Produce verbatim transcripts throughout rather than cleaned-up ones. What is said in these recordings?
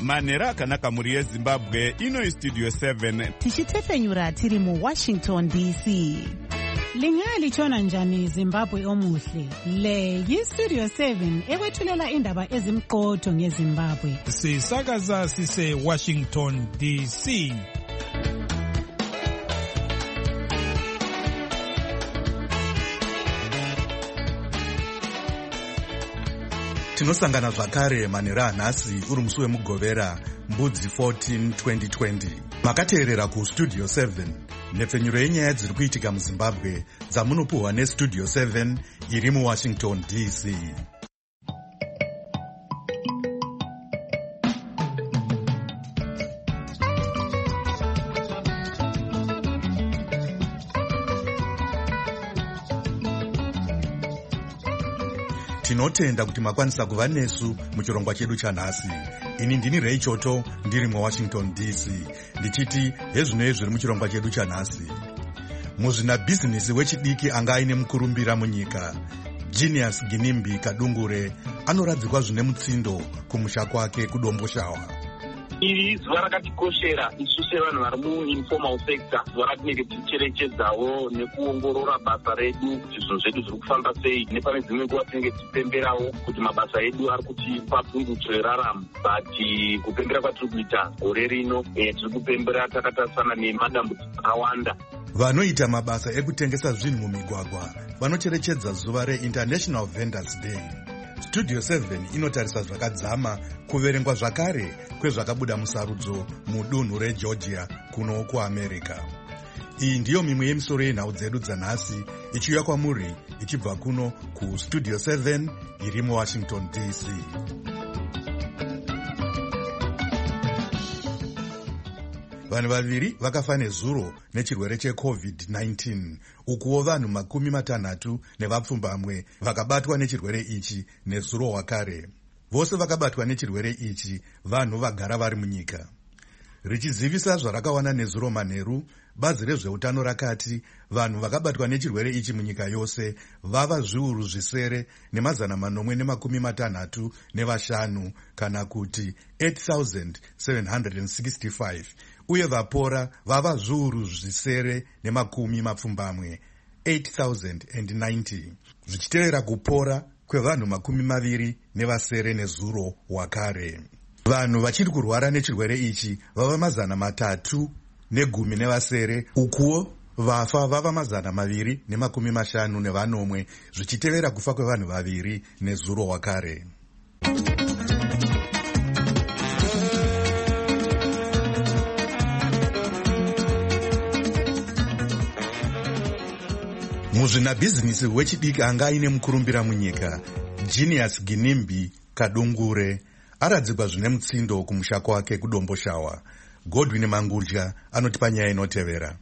Manera akanaka muri yeZimbabwe ino studio seven tichitefenyura tiri mu Washington D C. Lingalitshona njani Zimbabwe omuhle? Le yi-Studio seven ekwethulela indaba ezimqotho ngeZimbabwe. Sisakaza sise Washington D C. Tinosangana zvakare Manera nhasi uri musi wemugovera Mbudzi fourteen twenty twenty. Makateerera ku Studio seven nepfenyuro yenyaya dziri kuitika muZimbabwe dzamunopuhwa neStudio seven iri muWashington D C. Tinotenda kuti makwanisa kuva nesu muchirongwa chedu chanhasi. Ini ndini Ray Choto ndiri muWashington D C. Ndichiti hezvino zviri muchirongwa chedu chanhasi. Muzvina bhizinesi wechidiki anga aine mukurumbira munyika, Genius Ginimbi Kadungure anoradzikwa zvine mutsindo kumusha kwake kuDomboshawa. Iri zuva rakatikoshera isu sevanhu vari muinformal sector, zuva ratinenge ticherechedzawo nekuongorora basa redu, zvinhu zvedu zviri kufamba sei, nepane dzimwe nguva tinenge tichipemberawo kuti mabasa edu ari kutipa pundutso yeraramo. But kupembera kwatiri kuita gore rino tiri kupembera takatarisana nemadambudziko akawanda. Vanoita mabasa ekutengesa zvinhu mumigwagwa vanocherechedza zuva reInternational Vendors Day. Studio seven inotarisa zvakadzama kuverengwa zvakare kwezvakabuda musarudzo mudunhu reGeorgia kuno kuAmerica. Iyi ndiyo mimwe yemisoro yenhau dzedu dzanhasi ichiuya kwamuri ichibva kuno ku Studio seven iri muWashington D C. Vanhu vaviri vakafa nezuro nechirwere cheCovid nineteen, ukuwo vanhu makumi matanhatu nevapfumbamwe vakabatwa nechirwere ichi nezuro wakare. Vose vakabatwa nechirwere ichi vanhu vagara vari munyika. Richizivisa zvarakawana nezuro manheru, bazi rezveutano rakati vanhu vakabatwa nechirwere ichi munyika yose vava zviuru zvisere nemazana manomwe nemakumi matanhatu nevashanu kana kuti eight thousand seven hundred sixty-five. Uye vapora vava zviuru zvisere nemakumi mapfumbamwe eight thousand ninety, zvichitevera kupora kwevanhu makumi maviri nevasere nezuro wakare. Vanhu vachiri kurwara nechirwere ichi vava mazana matatu negumi nevasere, ukuwo vafa vava mazana maviri nemakumi mashanu nevanomwe, zvichitevera kufa kwevanhu vaviri nezuro wakare. Muzvina bhizinesi wechidiki anga aine mukurumbira munyika, Genius Ginimbi Kadungure aradzikwa zvine mutsindo kumusha kwake kuDomboshawa. Godwin Mangudya anotipa nyaya inotevera.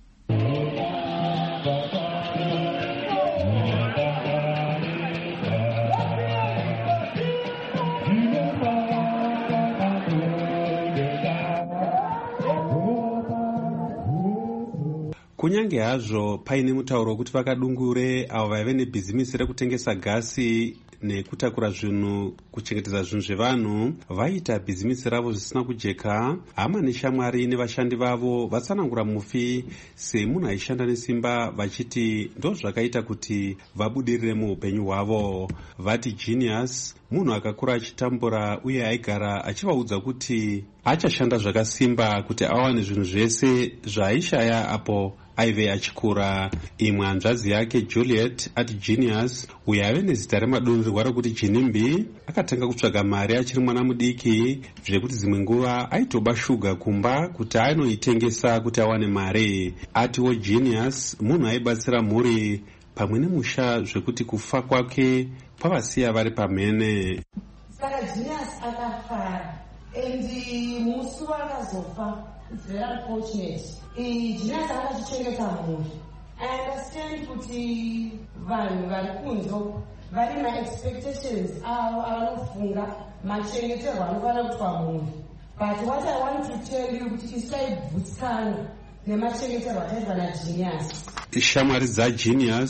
Kunyange hazvo paine mutauro wekuti vakadungure avo vaive nebhizimisi rekutengesa gasi nekutakura zvinhu kuchengetedza zvinhu zvevanhu vaita bhizimisi ravo zvisina kujeka, hama neshamwari nevashandi vavo vatsanangura mufi semunhu aishanda nesimba vachiti ndo zvakaita kuti vabudirire muupenyu hwavo. Vati Genius munhu akakura achitambura uye aigara achivaudza kuti achashanda zvakasimba kuti awane zvinhu zvese zvaaishaya apo aive achikura. Imwe hanzvadzi yake Juliet ati Genius, uyo ave nezita remadonzerwa rokuti Ginimbi, akatanga kutsvaga mari achiri mwana mudiki zvekuti dzimwe nguva aitoba shuga kumba kuti anoitengesa kuti awane mari. Atiwo Genius munhu aibatsira mhuri pamwe nemusha zvekuti kufa kwake kwavasiya vari pamhene. Saka Genius akafara endi musi wakazofa. It's very unfortunate. Genius akachichengeta mhuri. I understand kuti vanhu vari kunzo vari ma-expectations avo avanofunga machengeterwa anofanira kuitwa mhuri. But what I want to tell you kuti isaibvutsana nemachengeterwa ataitwa naGenius. Shamwari dzaGenius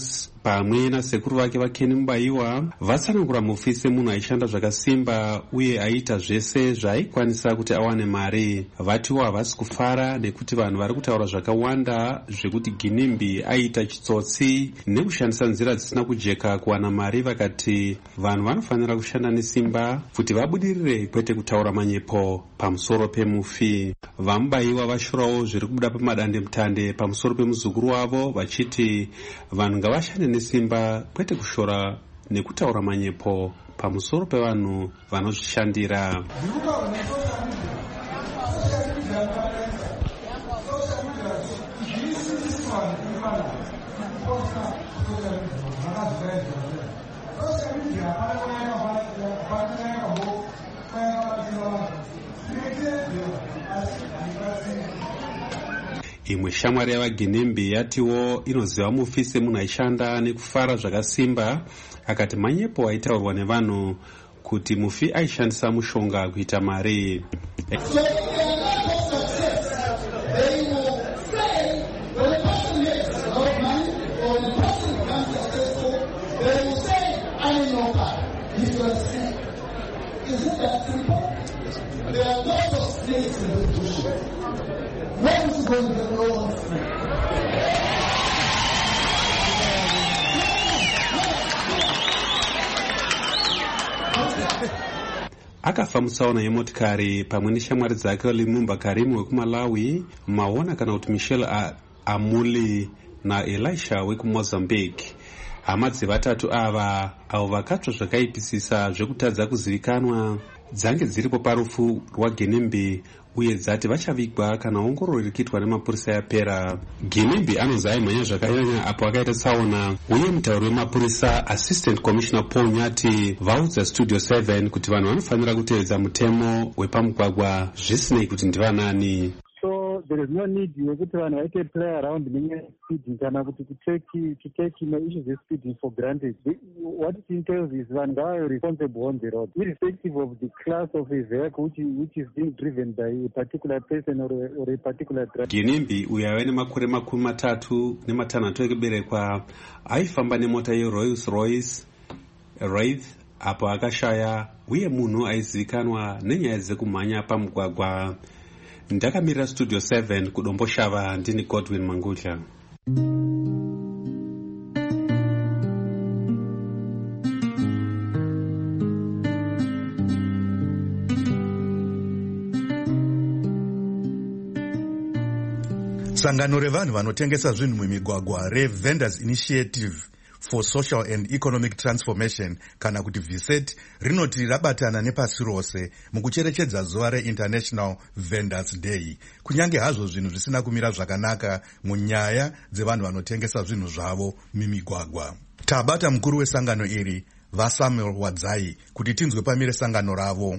pamwe nasekuru vake vaKenny Mubaiwa vatsanangura mufi semunhu aishanda zvakasimba uye aiita zvese zvaaikwanisa kuti awane mari. Vatiwo havasi kufara nekuti vanhu vari kutaura zvakawanda zvekuti Ginimbi aiita chitsotsi nekushandisa nzira dzisina kujeka kuwana mari. Vakati vanhu vanofanira kushanda nesimba kuti vabudirire kwete kutaura manyepo pamusoro pemufi. VaMubaiwa vashurawo zviri kubuda pamadandemutande pamusoro pemuzukuru wavo vachiti vanhu ngavashande nesimba kwete kushora nekutaura manyepo pamusoro pevanhu vanozvishandira. Imwe shamwari yavaGinimbi yatiwo inoziva mufi semunhu aishanda nekufara zvakasimba. Akati manyepo aitaurwa nevanhu kuti mufi aishandisa mushonga kuita mari. Akafa mutsaona yemotikari pamwe neshamwari dzake Lumumba Karimu wekuMalawi, Maona kana kuti Michelle Amuli naElisha wekuMozambique. Hama dzevatatu ava avo vakatsva zvakaipisisa zvekutadza kuzivikanwa dzange dziripo parufu rwaGinimbi uye dzati vachavigwa kana ongororo rikiitwa nemapurisa yapera. Ginimbi anonzi aimhanya zvakanyanya apo akaita tsaona uye mutauri wemapurisa Assistant Commissioner Paul Nyati vaudza Studio seven kuti vanhu vanofanira kutevedza mutemo wepamugwagwa zvisinei kuti ndivanani. So there is no need yekuti vanhu vaite play around nespeeding kana kuti to take to take issues of speeding for granted. What it entails is vanhu ngava responsible on the road, irrespective of the class of a vehicle which, which is being driven by a particular person or a, or a particular driver. Ginimbi uyo ave nemakore makumi matatu nematanhatu ekuberekwa aifamba nemota yeRolls Royce Wraith apo akashaya uye munhu aizivikanwa nenyaya dzekumhanya pamugwagwa. Ndakamirira Studio seven kudombo shava ndini Godwin Mangudla. Sangano revanhu vanotengesa zvinhu mumigwagwa reVendors Initiative for Social and Economic Transformation kana kuti V S E T rinoti rabatana nepasi rose mukucherechedza zuva reInternational Vendors Day. Kunyange hazvo zvinhu zvisina kumira zvakanaka munyaya dzevanhu vanotengesa zvinhu zvavo mimigwagwa. Tabata mukuru wesangano iri vaSamuel Wadzai kuti tinzwe pamire sangano ravo.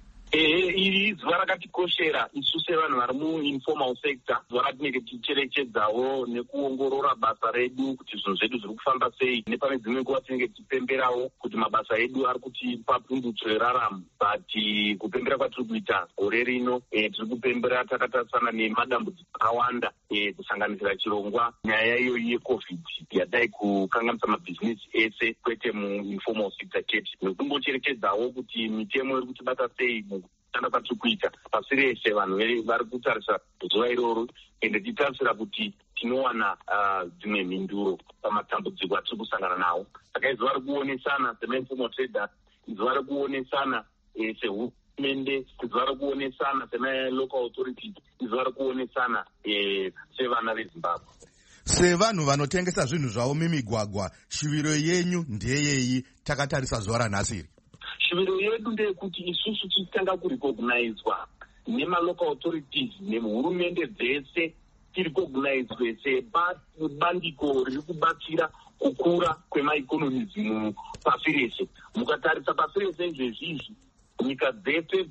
Ehe, iri zuva rakatikoshera isu sevanhu vari muinformal sector, zuva ratinenge ticherechedzawo nekuongorora basa redu kuti zvinhu zvedu zviri kufamba sei, nepane dzimwe nguva tinenge tichipemberawo kuti mabasa edu ari kutipa pundutso yeraramo. But kupembera kwatiri kuita gore rino e, tiri kupembera takatarisana nemadambudziko akawanda e, kusanganisira chirongwa, nyaya iyoyi yeCovid yadai kukanganisa mabhizinesi ese kwete muinformal sector chete, nekumbocherechedzawo kuti mitemo iri kutibata sei kushanda kwatiri kuita pasi rese. Vanhu vari kutarisa zuva iroro ende titarisira kuti tinowana dzimwe mhinduro pamatambudziko atiri kusangana nawo. Saka izuva rekuonesana semainformal traders, izuva rekuonesana sehurumende, izuva rekuonesana semalocal authorities, izuva rekuonesana sevana veZimbabwe. Sevanhu vanotengesa zvinhu zvavo mimigwagwa, shuviro yenyu ndeyeyi takatarisa zuva ranhasi? Shuviro yedu ndeyekuti isusu tichitanga kurecognizwa nemalocal authorities nehurumende dzese, tirecognizwe sebandiko riri kubatsira kukura kwemaeconomies pasi rese. Mukatarisa pasi rese izvezvizvi, nyika dzese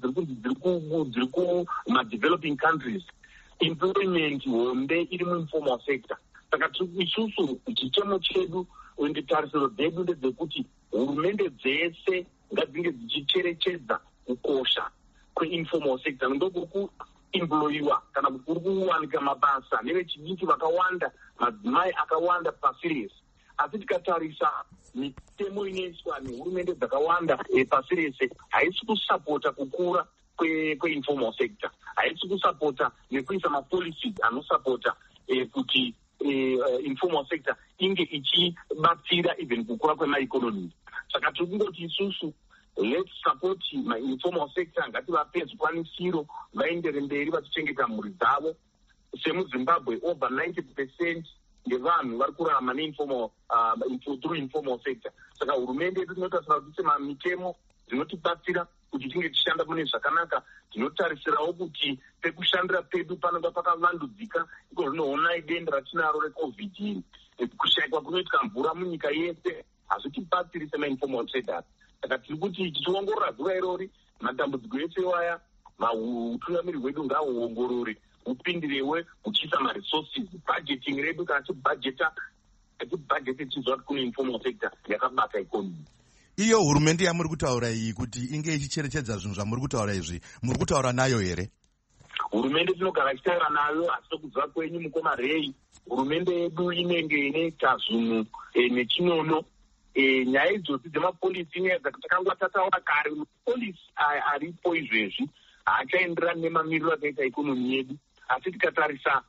dziri kumadeveloping countries, employment hombe iri muinformal sector. Saka isusu chitemo chedu ende tarisiro dzedu ndedzekuti hurumende dzese ngadzinge dzichicherechedza kukosha kweinformal sector, ndokuri kuemployiwa kana kuri kuwanika mabasa nevechidiki vakawanda, madzimai akawanda pasi rese asi tikatarisa mitemo inoiswa nehurumende dzakawanda pasi rese haisi kusapota kukura kweinformal sector, haisi kusapota nekuisa mapolicies anosapota kuti informal sector inge ichibatsira even kukura kwemaeconomy. Saka tiri kungoti isusu let's support ma-informal sector, ngativape zvikwanisiro vaendere mberi vachichengeta mhuri dzavo. SemuZimbabwe over ninety percent ngevanhu vari kurarama neinformal uh, through informal sector. Saka hurumende yedu tinotarisira kuti mitemo dzinotibatsira kuti tinge tichishanda mune zvakanaka. Tinotarisirawo kuti pekushandira pedu panonga pakavandudzika. Iko zvinoona denda ratinaro recovid iri, kushayikwa kunoitika mvura munyika yese hazvitibatsiri sema-informal traders. Saka tiri kuti tichiongorora zuva irori matambudziko ese waya utungamiri hwedu ngahuongorore upindirewe uchiisa maresources budgeting redu kana tibhajeta tibhajeti tichiziva kuti kune informal sector yakabata economy. Iyo hurumende yamuri kutaura iyi kuti inge ichicherechedza zvinhu zvamuri kutaura izvi, muri kutaura nayo here? Hurumende tinogara tichitaura nayo, asi tokuziva kwenyu mukoma rei hurumende yedu inenge inoita zvinhu nechinono. Nyaya idzosi dzemapolisi takanga tataura kare, polisi aripo izvezvi haachaenderani nemamiriro akaita ikonomi yedu. Asi tikatarisa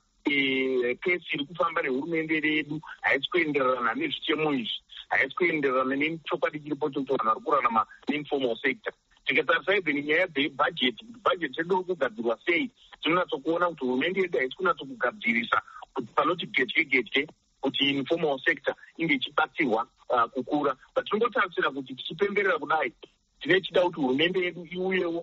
kesi iri kufamba nehurumende yedu haisi kuenderana nezvitemo izvi, haisi kuenderana nechokwadi chiripo chokuti vanhu vari kurarama neinformal sector. Tikatarisa even nyaya dzebhajeti, kuti bhajeti redu iri kugadzirwa sei, tinonatsokuona kuti hurumende yedu haisi kunatsokugadziririsa kuti panoti getye getye kuti informal sector inge ichibatsirwa uh, kukura. But tinongotarisira kuti tichipemberera kudai tine chida kuti hurumende yedu iuyewo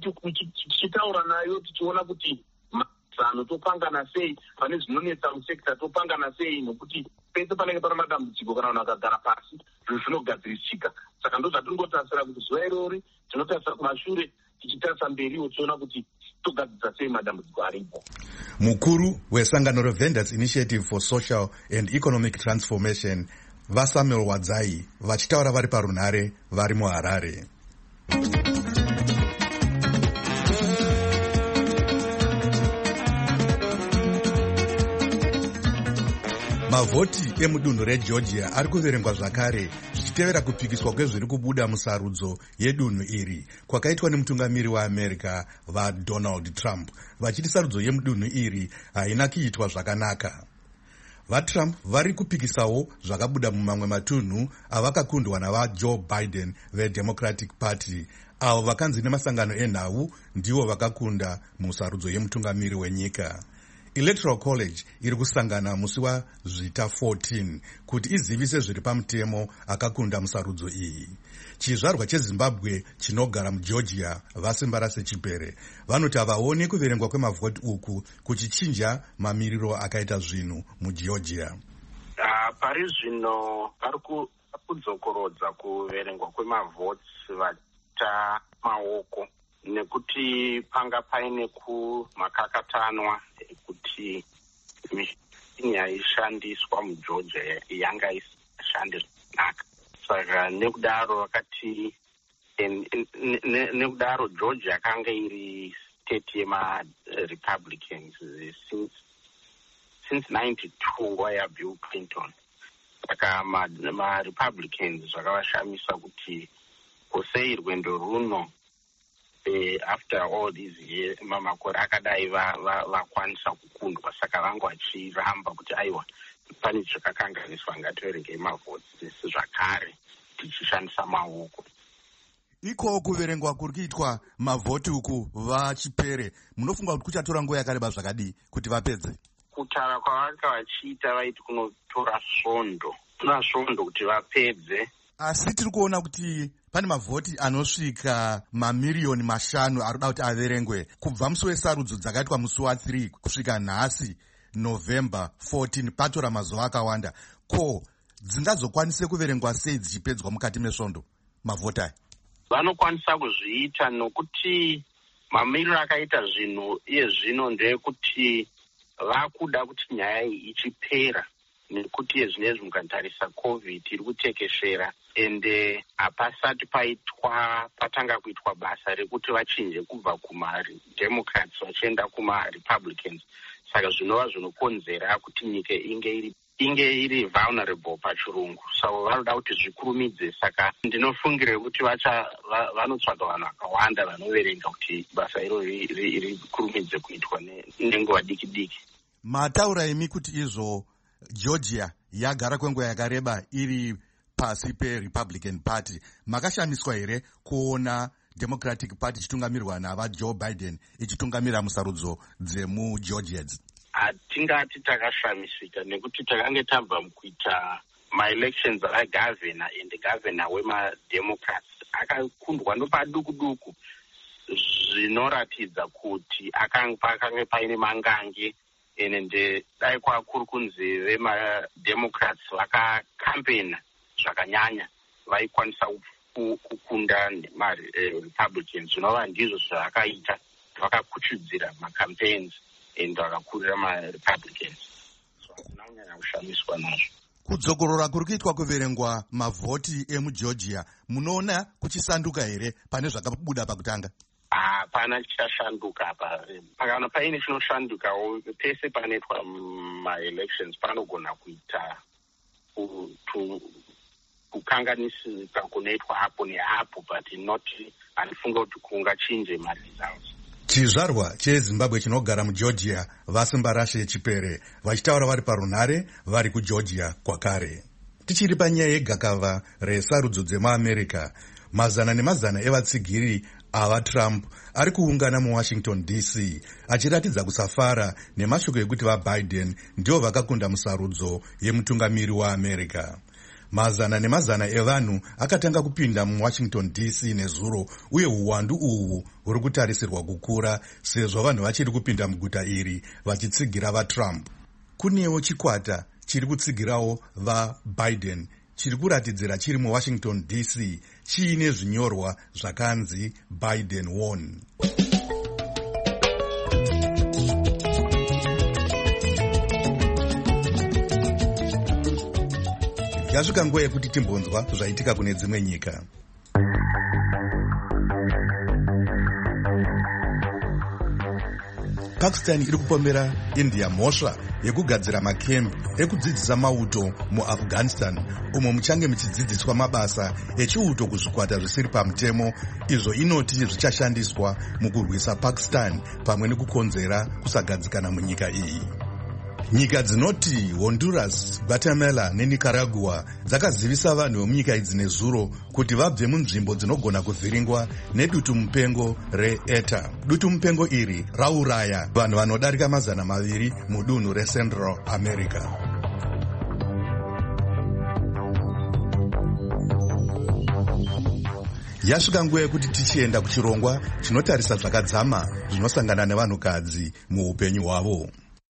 tichitaura nayo tichiona kuti mazano topangana sei, pane zvinonetsa musekta topangana sei, nokuti pese panenge pana madambudziko kana vanhu vakagara pasi zvinhu zvinogadzirisika. Saka ndo zvatinongotarisira kuti zuva irori tinotarisa kumashure tichitarisa mberiwo tichiona kuti togadzirisa sei madambudziko aripo. Mukuru wesangano reVendors Initiative for Social and Economic Transformation vaSamuel Wadzai vachitaura vari parunhare vari muHarare. Mavhoti emudunhu reGeorgia ari kuverengwa zvakare zvichitevera kupikiswa kwezviri kubuda musarudzo yedunhu iri kwakaitwa nemutungamiri weAmerica vaDonald Trump, vachiti sarudzo yemudunhu iri haina kuitwa zvakanaka. VaTrump vari kupikisawo zvakabuda mumamwe matunhu avakakundwa navaJoe Biden veDemocratic Party, avo vakanzi nemasangano enhau ndivo vakakunda musarudzo yemutungamiri wenyika. Electoral College iri kusangana musi wazvita fourteen kuti izivise zviri pamutemo akakunda musarudzo iyi. Chizvarwa cheZimbabwe chinogara muGeorgia vaSimbarase Chipere vanoti havaoni kuverengwa kwemavhoti uku kuchichinja mamiriro akaita zvinhu muGeorgia. Uh, pari zvino vari kudzokorodza kuverengwa kwemavhoti vata maoko nekuti panga paine kumakakatanwa kuti mishini yaishandiswa muGeorgia yanga isashande zvakanaka. Saka nekudaro vakati nekudaro Georgia yakanga iri state yema-Republicans since since ninety-two waya Bill Clinton. Saka ma-Republicans zvakavashamisa kuti posei rwendo runo Uh, after all these years mamakore akadai vakwanisa kukundwa, saka vangu vachiramba kuti aiwa pane zvakakanganiswa ngativerengei mavhoti zvakare tichishandisa maoko. Iko kuverengwa kuri kuitwa mavhoti uku vaChipere, munofunga kuti kuchatora nguva yakareba zvakadii kuti vapedze? Kutaura kwavanga vachiita vaiti kunotora svondo tora svondo kuti vapedze. Asi tiri kuona kuti pane mavhoti anosvika mamiriyoni mashanu arikuda kuti averengwe kubva musi wesarudzo dzakaitwa musi wa3 kusvika nhasi November fourteen, patora mazuva akawanda. Ko dzingazokwanise kuverengwa sei dzichipedzwa mukati mesvondo mavhoti aya? Vanokwanisa kuzviita nokuti mamiriro akaita zvinhu iye zvino ndeyekuti vakuda kuti nyaya iyi ichipera, nekuti yezvinezvi mukatarisa covid iri kutekeshera ende hapasati paitwa patanga kuitwa basa rekuti vachinje kubva kumaDemocrats vachienda kumaRepublicans. Saka zvinova zvinokonzera kuti nyika inge iri inge iri vulnerable pachirungu, so vanoda kuti zvikurumidze. Saka ndinofungire kuti vacha vanotsvaga vanhu vakawanda vanoverenga kuti basa iro rikurumidze kuitwa nenguva diki diki. Mataura imi kuti izvo Georgia yagara kwenguva yakareba iri pasi peRepublican Party, makashamiswa here kuona Democratic Party ichitungamirwa nava Joe Biden ichitungamira musarudzo dzemuGeorgians? Hatingati takashamisika nekuti takange tabva mukuita maelections agavhena and gavhena wemademocrats akakundwa ndopaduku duku, zvinoratidza kuti pakange paine mangange ende dai kwakuri kunzi vemademocrats vakakampena zvakanyanya vaikwanisa kukunda marepublicans, zvinova ndizvo zvavakaita, vakakuchudzira macampaigns ende vakakurira marepublicans. So hatina kunyanya kushamiswa nazvo. Kudzokorora kuri kuitwa kuverengwa mavhoti emuGeorgia, munoona kuchisanduka here pane zvakabuda pakutanga? Hapana chichashanduka apa. Pakana paine chinoshandukawo pese panoitwa maelections panogona kuita kukanganisika kunoitwa hapo nehapo, but not hanifunga kuti kungachinje maresults. Chizvarwa cheZimbabwe chinogara muGeorgia vasimbarashe Chipere vachitaura vari parunhare vari kuGeorgia kwakare. Tichiri panyaya yegakava resarudzo dzemaAmerica, mazana nemazana evatsigiri ava Trump ari kuungana muWashington D C achiratidza kusafara nemashoko ekuti vaBiden ndio vakakunda musarudzo yemutungamiri waAmerica. Mazana nemazana evanhu akatanga kupinda muWashington D C nezuro, uye uwandu uhu huri kutarisirwa kukura sezvo vanhu vachiri kupinda muguta iri vachitsigira vaTrump. Kunewo chikwata chiri kutsigirawo vaBiden chiri kuratidzira chiri muWashington D C chiine zvinyorwa zvakanzi Biden won. Yasvika nguva yekuti timbonzwa zvaitika kune dzimwe nyika. Pakistan iri kupomera India mhosva yekugadzira makembi ekudzidzisa mauto muAfghanistan, umo muchange muchidzidziswa mabasa echiuto kuzvikwata zvisiri pamutemo, izvo inoti zvichashandiswa mukurwisa Pakistan pamwe nekukonzera kusagadzikana munyika iyi. Nyika dzinoti Honduras, Guatemala neNicaragua dzakazivisa vanhu vemunyika idzi nezuro kuti vabve munzvimbo dzinogona kuvhiringwa nedutu mupengo reETA. Dutu mupengo iri rauraya vanhu vanodarika mazana maviri mudunhu reCentral America. Yasvika nguva yekuti tichienda kuchirongwa chinotarisa zvakadzama zvinosangana nevanhukadzi muupenyu hwavo.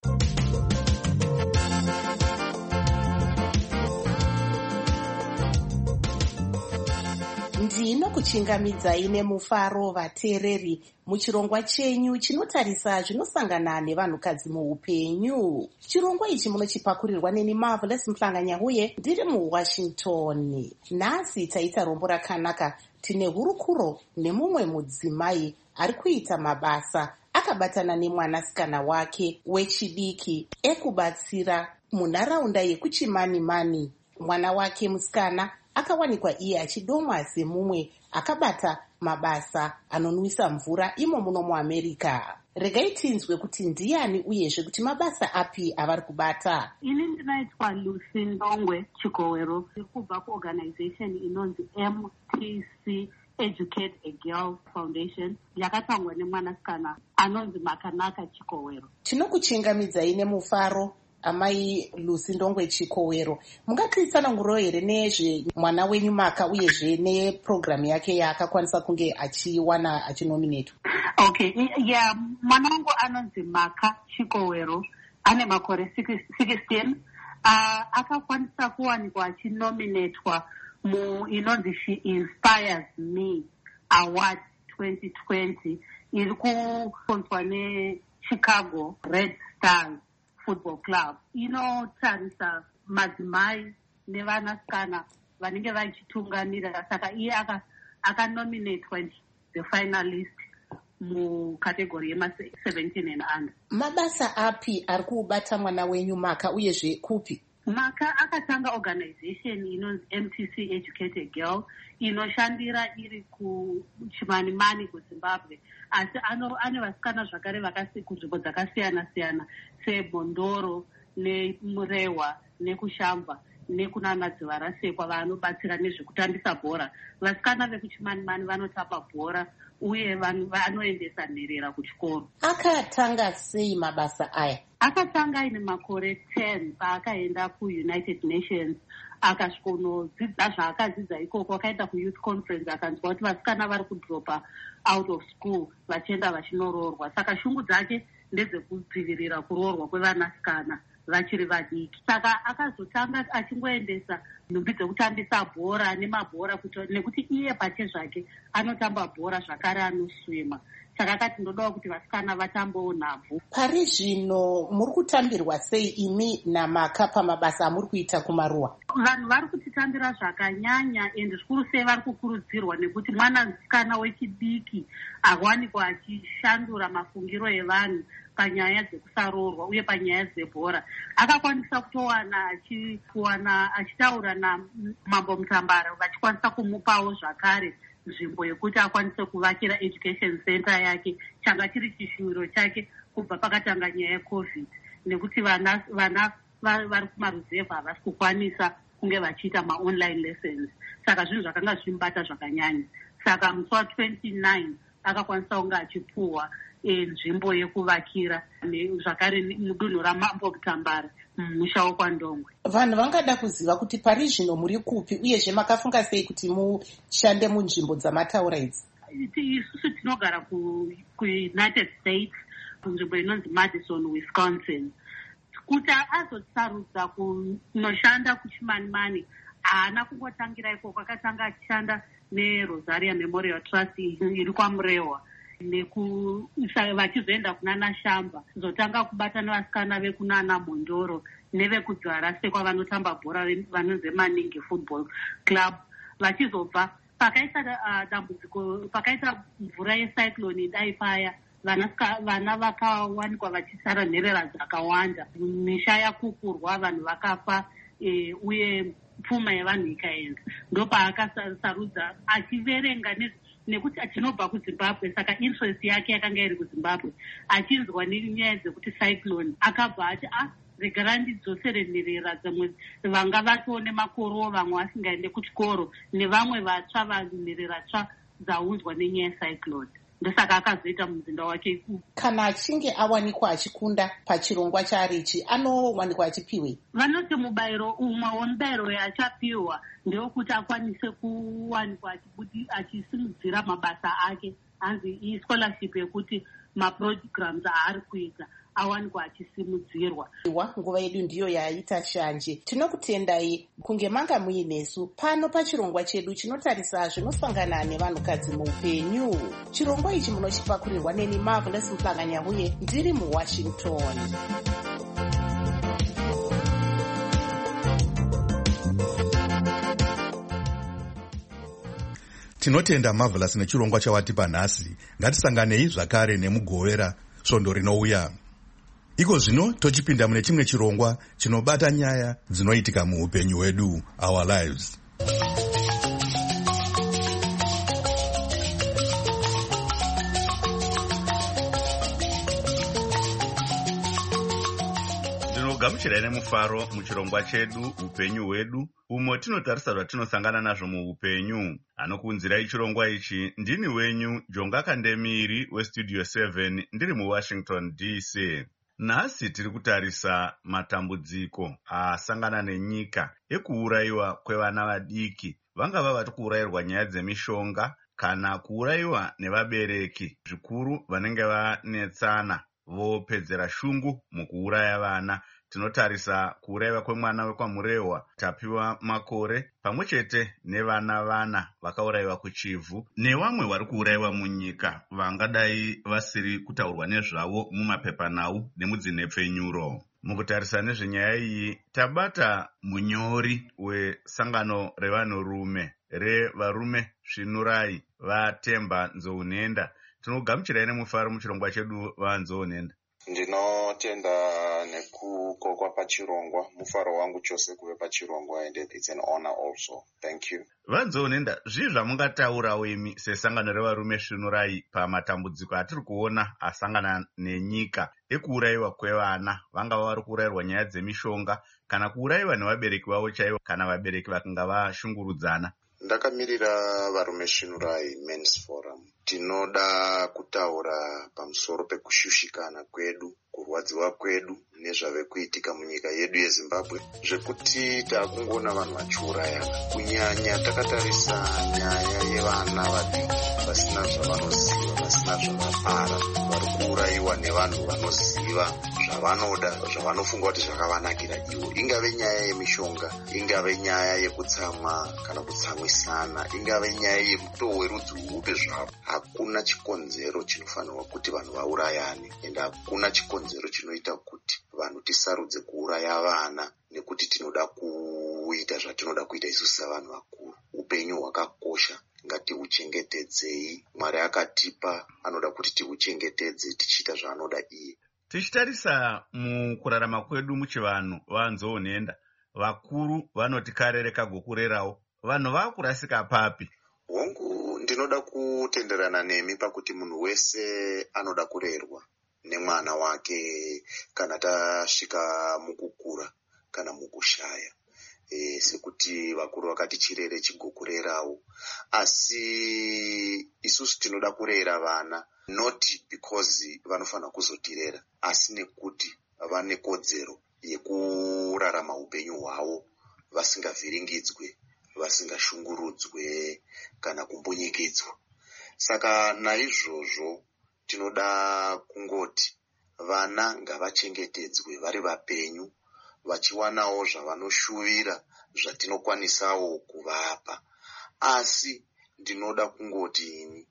Ndinokuchingamidzai nemufaro vateereri muchirongwa chenyu chinotarisa zvinosangana nevanhukadzi muupenyu. Chirongwa ichi munochipakurirwa neni Marvelous Mhlanganyauye ndiri muWashington. Nhasi taita rombo rakanaka. Tine hurukuro nemumwe mudzimai ari kuita mabasa akabatana nemwanasikana wake wechidiki ekubatsira munharaunda yekuchimani-mani. Mwana wake musikana akawanikwa iye achidomwa semumwe akabata mabasa anonwisa mvura imo muno muAmerica. Regai tinzwe kuti ndiani uyezve kuti mabasa api avari kubata. Ini ndinoitwa Lucy Ndongwe Chikowero, kubva kuorganization inonzi M T C Educate a Girl Foundation, yakatangwa nemwanasikana anonzi Makanaka Chikowero. Tinokuchingamidzai nemufaro amai Lucy Ndongwe Chikowero. Mungatitsanangurawo here nezve mwana wenyu Maka uyezve neprogramu yake yaakakwanisa kunge achiwana achinominatwa? Okay, yeah, mwana wangu anonzi Maka Chikowero, ane makore sixteen. Uh, akakwanisa kuwanikwa achinominatwa mu inonzi She Inspires Me Award twenty twenty, iri kusponswa neChicago Red Stars Football Club. Inotarisa madzimai nevanasikana vanenge vachitungamira, saka iye akanominatwa the finalist mukategori yema seventeen and under. Mabasa api ari kubata mwana wenyu Maka uyezve kupi? Maka akatanga organization inonzi M T C Educate a Girl inoshandira iri kuchimanimani kuZimbabwe, asi ane vasikana zvakare vakasi kunzvimbo dzakasiyana siyana seBondoro neMurewa nekuShamva nekuna Madzivarasekwa vanobatsira nezvekutambisa bhora. Vasikana vekuchimanimani vanotamba bhora uye vanoendesa nherera kuchikoro. Akatanga sei mabasa aya? Akatanga ine makore ten paakaenda kuUnited Nations akasvikonodzidza zvaakadzidza ikoko. Akaenda kuYouth Conference akanzwa kuti vasikana vari kudropa out of school vachienda vachinoroorwa. Saka shungu dzake ndedzekudzivirira kuroorwa kwevanasikana vachiri vadiki. Saka akazotanga achingoendesa nhumbi dzekutambisa bhora nemabhora nekuti iye pache zvake anotamba bhora zvakare anoswima. Saka akati ndodawo kuti vasikana vatambewo nhabvu. Pari zvino muri kutambirwa sei imi naMaka pamabasa amuri kuita kumaruwa? Vanhu vari kutitambira zvakanyanya ende zvikuru sei vari kukurudzirwa nekuti mwanasikana wechidiki awanikwa achishandura mafungiro evanhu panyaya dzekusaroorwa uye panyaya dzebhora. Akakwanisa kutowana achikuwana achitaura naMambo Mutambara vachikwanisa kumupawo zvakare nzvimbo yekuti akwanise kuvakira education center yake, changa chiri chishuviro chake kubva pakatanga nyaya yeCovid, nekuti vana vana vari kumaruzevha havasi kukwanisa kunge vachiita maonline lessons. Saka zvinhu zvakanga zvichimubata zvakanyanya. Saka musi wa29 akakwanisa kunge achipuhwa nzvimbo yekuvakira zvakare mudunhu raMambo Mutambara mumusha woKwandongwe. Vanhu vangada kuziva kuti pari zvino muri kupi uyezve makafunga sei kuti mushande munzvimbo dzamataura idzi? Isusu tinogara kuUnited States kunzvimbo inonzi Madison, Wisconsin. Kuti azosarudza kunoshanda kuchimanimani haana kungotangira ikoko. Akatanga achishanda neRosaria Memorial Trust iri kwaMurewa vachizoenda kunana Shamba, zotanga kubata nevasikana vekunana Mondoro nevekuDzarasekwa vanotamba bhora vanonzi Maningi Football Club. Vachizobva pakaita dambudziko, pakaita mvura yecyclone idai paya, vana vakawanikwa vachisara nherera dzakawanda, misha yakukurwa, vanhu vakafa uye pfuma yevanhu ikaenda. Ndopaakasarudza achiverenga nekuti achinobva kuZimbabwe, saka interest yake yakanga iri kuZimbabwe. Achinzwa nenyaya dzekuti cyclone akabva ati ah regara ndidzosere nherera dzimwe vanga vatoone makoro, vamwe vasingaende kuchikoro, nevamwe vatsva vanherera tsva dzaunzwa nenyaya yecyclone. Ndosaka akazoita muzinda wake. Kana achinge awanikwa achikunda pachirongwa charichi, anowanikwa achipiwe? Vanoti mubayiro umwe womubayiro yachapiwa ndewokuti akwanise kuwanikwa achisimudzira mabasa ake, hanzi ischolarship yekuti maprograms aari kuita awanikwa achisimudzirwa. Nguva yedu ndiyo yaita shanje. Tinokutendai kunge manga muinesu pano pachirongwa chedu chinotarisa zvinosangana nevanhukadzi muupenyu. Chirongwa ichi munochipakurirwa neni Marvelous Mhlanganyauye, ndiri muWashington. Tinotenda Marvelous nechirongwa chawatipa nhasi. Ngatisanganei zvakare nemugovera svondo rinouya. Iko zvino tochipinda mune chimwe chirongwa chinobata nyaya dzinoitika muupenyu hwedu, our lives. Ndinogamuchirai nemufaro muchirongwa chedu upenyu hwedu, umo tinotarisa zvatinosangana nazvo muupenyu. Anokuunzirai chirongwa ichi ndini wenyu Jonga Kandemiri weStudio seven, ndiri muWashington D C. Nhasi tiri kutarisa matambudziko asangana nenyika ekuurayiwa kwevana vadiki, vangava vari kuurayirwa nyaya dzemishonga kana kuurayiwa nevabereki, zvikuru vanenge vanetsana vopedzera shungu mukuuraya vana. Tinotarisa kuurayiwa kwemwana wekwaMurewa Tapiwa Makore pamwe chete nevana vana vakaurayiwa kuchivhu, nevamwe vari kuurayiwa munyika vangadai vasiri kutaurwa nezvavo mumapepanhau nemudzinhepfenyuro. Mukutarisa nezvenyaya iyi tabata munyori wesangano revanhurume revarume Svinurai vaTemba Nzounenda. Tinogamuchirai nemufaro muchirongwa chedu vaNzounenda. Ndinotenda nekukokwa pachirongwa. Mufaro wangu chose kuve pachirongwa, and it's an honor also. Thank you. Vanzoonenda zvii zvamungataurawo imi sesangano revarume svinurai pamatambudziko atiri kuona asangana nenyika ekuurayiwa kwevana, vangava vari kuurayirwa nyaya dzemishonga kana kuurayiwa nevabereki vavo chaivo kana vabereki vakanga vashungurudzana? Ndakamirira varume svinurai Men's Forum. Tinoda kutaura pamusoro pekushushikana kwedu, kurwadziwa kwedu nezvave kuitika munyika yedu yeZimbabwe, zvekuti takungoona vanhu vachiurayana. Kunyanya takatarisa nyaya yevana vadiki vasina zvavanoziva, vasina zvavapara, vari kuurayiwa nevanhu vanoziva zvavanoda, zvavanofunga kuti zvakavanakira ivo. Ingave nyaya yemishonga, ingave nyaya yekutsamwa kana kutsamwisana, ingave nyaya yemutoo werudzi upe zvavo. Hakuna chikonzero chinofanirwa kuti vanhu vaurayane, ende hakuna chikonzero chinoita kuti vanhu tisarudze kuuraya vana nekuti tinoda kuita zvatinoda kuita isusu savanhu vakuru. Upenyu hwakakosha, ngatihuchengetedzei. Mwari akatipa, anoda kuti tihuchengetedze tichiita zvaanoda iye. Tichitarisa mukurarama kwedu muchivanhu, vanzoonenda vakuru vanoti kare rekagokurerawo, vanhu vakurasika papi? Hongu, ndinoda kutenderana nemi pakuti munhu wese anoda kurerwa nemwana wake kana tasvika mukukura kana mukushaya. E, sekuti vakuru vakati chirere chigokurerawo, asi isusu tinoda kurera vana, not because vanofanira kuzotirera, asi nekuti vane kodzero yekurarama upenyu hwavo vasingavhiringidzwe, vasingashungurudzwe kana kumbonyekedzwa. Saka naizvozvo tinoda kungoti vana ngavachengetedzwe vari vapenyu, vachiwanawo zvavanoshuvira zvatinokwanisawo kuvapa. Asi ndinoda kungoti ini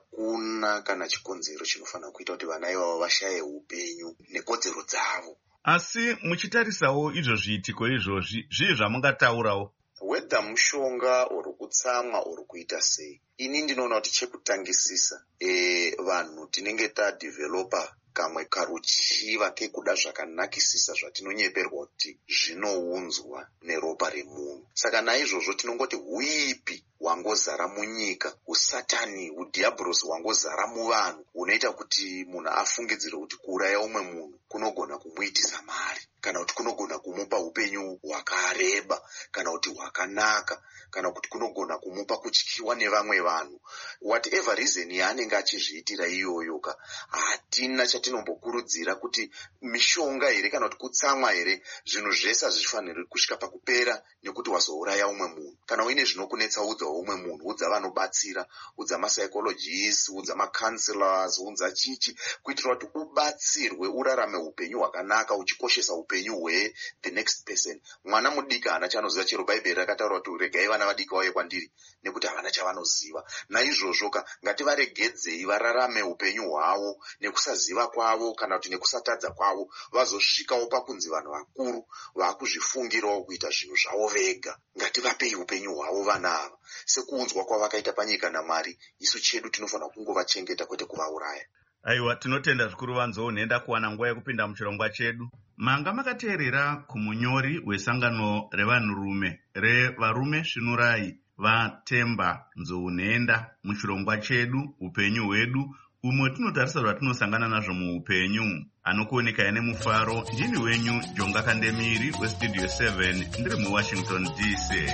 hakuna kana chikonzero chinofanira kuita kuti vana ivavo vashaye upenyu nekodzero dzavo. Asi muchitarisawo izvo zviitiko izvozvi, zvii zvamungataurawo? Wedha mushonga uri kutsamwa uri kuita sei, ini ndinoona kuti chekutangisisa e, vanhu tinenge tadhivhelopa kamwe karuchiva kekuda zvakanakisisa zvatinonyeperwa kuti zvinounzwa neropa remunhu. Saka naizvozvo tinongoti huipi hwangozara munyika, usatani, hudhiabhurosi hwangozara muvanhu, hunoita kuti munhu afungidzire kuti kuuraya umwe munhu kunogona kumuitisa mari, kana kuti kunogona kumupa upenyu hwakareba, kana kuti hwakanaka, kana kuti kunogona kumupa kutyiwa nevamwe vanhu. Whatever reason yaanenge achizviitira iyoyoka, hatina chatinombokurudzira kuti mishonga here kana kuti kutsamwa here, zvinhu zvese hazvifaniri kusvika pakupera nekuti wazouraya umwe munhu. Kana uine zvinokunetsa, udza umwe munhu, udza vanobatsira, udza mapsychologists, udza macounselors, udza chichi, kuitira kuti ubatsirwe urarame upenyu hwakanaka uchikoshesa upenyu hwe the next person. Mwana mudiki haana chanoziva, chero Bhaibheri rakataura kuti regai vana vadiki vauye kwandiri nekuti havana chavanoziva. Naizvozvoka ngativaregedzei vararame upenyu hwavo nekusaziva kwavo kana kuti nekusatadza kwavo, vazosvikawo pakunzi vanhu vakuru vaakuzvifungirawo kuita zvinhu zvavo vega. Ngativapei upenyu hwavo vana ava, sekuunzwa kwavakaita panyika naMwari. Isu chedu tinofanira kungovachengeta kwete kuvauraya. Aiwa, tinotenda zvikuru vanzoonenda kuwana nguva yekupinda muchirongwa chedu. Manga makateerera kumunyori wesangano revanhurume revarume svinurai vaTemba Nzounenda muchirongwa chedu upenyu hwedu, umwe tinotarisa zvatinosangana nazvo muupenyu. Anokuoneka nemufaro, ndini wenyu Jonga Kandemiri weStudio seven, ndiri muWashington D C.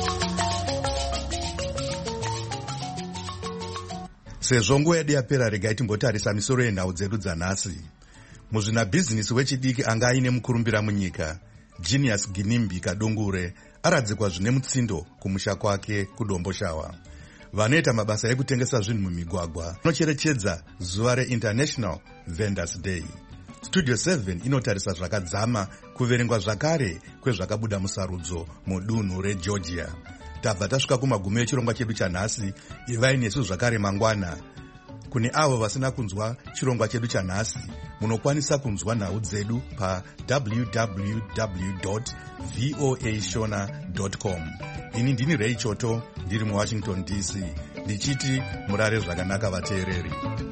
Sezvo nguva yedu yapera, regai timbotarisa misoro yenhau dzedu dzanhasi. Muzvinabhizinisi wechidiki anga aine mukurumbira munyika, Genius Ginimbi Kadungure, aradzikwa zvine mutsindo kumusha kwake kuDomboshawa. Vanoita mabasa ekutengesa zvinhu mumigwagwa vanocherechedza zuva reInternational Vendors Day. Studio seven inotarisa zvakadzama kuverengwa zvakare kwezvakabuda musarudzo mudunhu reGeorgia. Tabva tasvika kumagumo echirongwa chedu chanhasi. Ivai nesu zvakare mangwana. Kune avo vasina kunzwa chirongwa chedu chanhasi, munokwanisa kunzwa nhau dzedu pa w w w dot voa shona dot com. Ini ndini Ray Choto, ndiri muWashington D C, ndichiti murare zvakanaka vateereri.